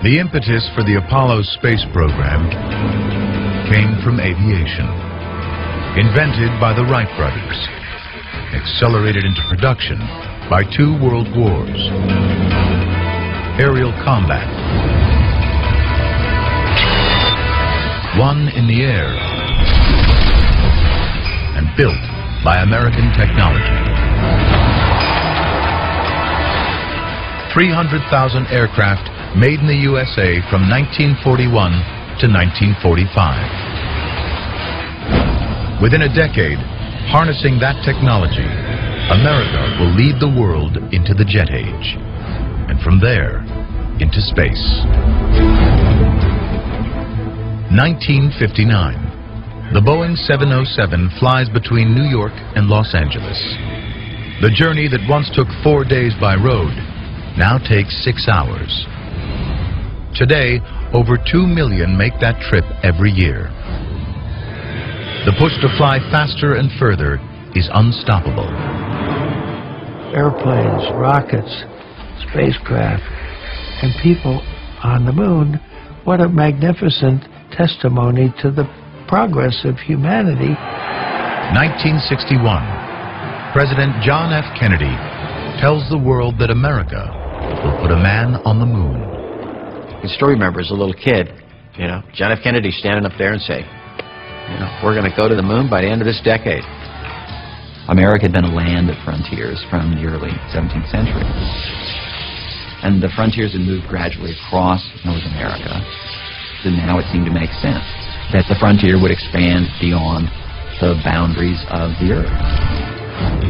The impetus for the Apollo space program came from aviation. Invented by the Wright brothers, accelerated into production by 2 world wars. Aerial combat, one in the air, and built by American technology. 300,000 aircraft made in the USA from 1941 to 1945. Within a decade, harnessing that technology, America will lead the world into the jet age, and from there, into space. 1959. The Boeing 707 flies between New York and Los Angeles. The journey that once took 4 days by road now takes 6 hours. Today, over 2 million make that trip every year. The push to fly faster and further is unstoppable. Airplanes, rockets, spacecraft, and people on the moon. What a magnificent testimony to the progress of humanity. 1961. President John F. Kennedy tells the world that America will put a man on the moon. I still remember as a little kid, John F. Kennedy standing up there and say, we're going to go to the moon by the end of this decade. America had been a land of frontiers from the early 17th century. And the frontiers had moved gradually across North America. So now it seemed to make sense that the frontier would expand beyond the boundaries of the Earth.